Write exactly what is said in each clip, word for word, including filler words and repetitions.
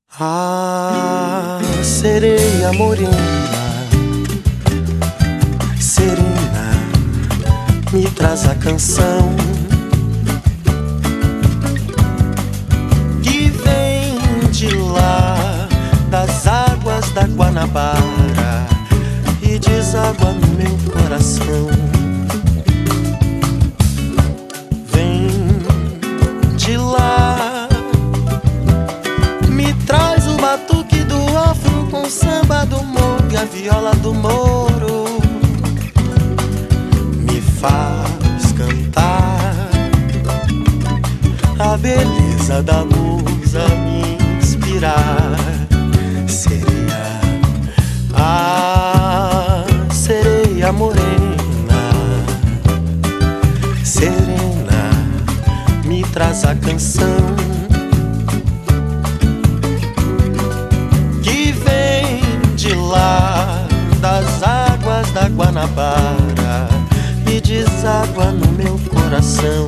Ah, sereia morena, serena, me traz a canção que vem de lá, das águas da Guanabara, e deságua no meu coração. Vem de lá, me traz o batuque do afro com samba do morro e a viola do moro. Me faz cantar a beleza da musa, me inspirar. Sereia, ah, sereia morena, serena, me traz a canção que vem de lá, das águas da Guanabara, e deságua no meu coração.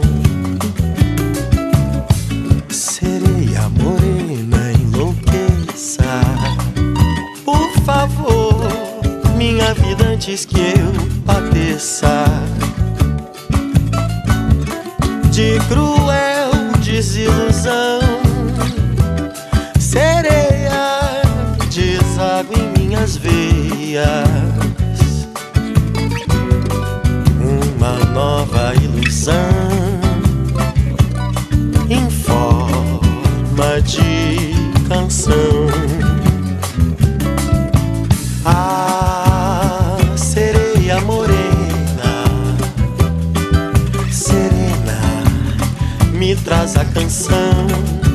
Sereia morena, enlouqueça, por favor, minha vida antes que eu padeça de cruel desilusão. Sereia, deságua em minhas veias uma nova ilusão em forma de canção. Ah, sereia morena, serena, me traz a canção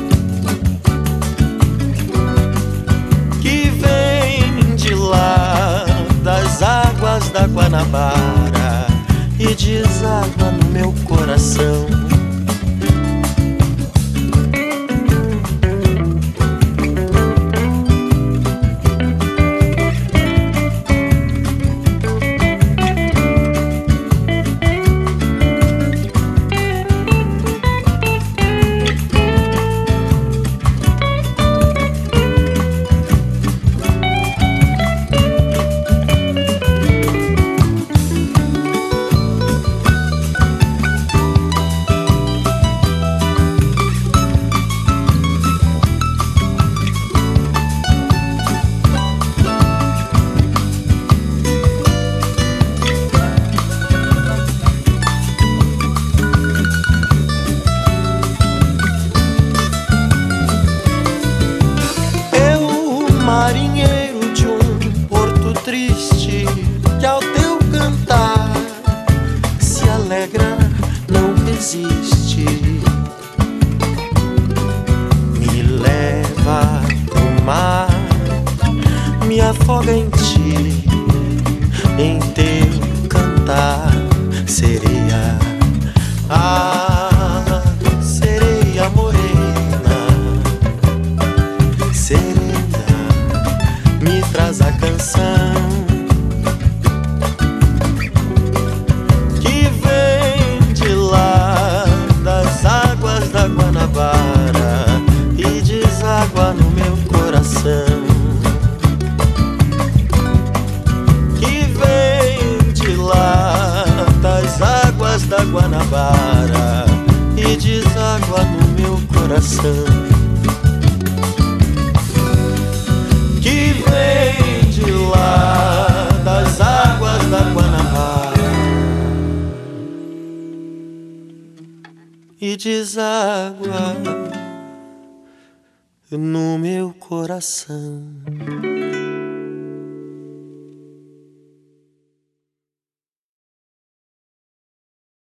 que vem de lá, das águas da Guanabara, e deságua no meu coração. Marinheiro de um porto triste, que ao teu cantar se alegra, não resiste. Me leva pro mar, me afoga em ti, em teu cantar. Sereia, ah, sereia morena, serena, me traz a canção que vem de lá, das águas da Guanabara, e deságua no meu coração. Que vem de lá, das águas da Guanabara, e deságua no meu coração. Que vem de lá, das águas da Guanabara, e deságua no meu coração.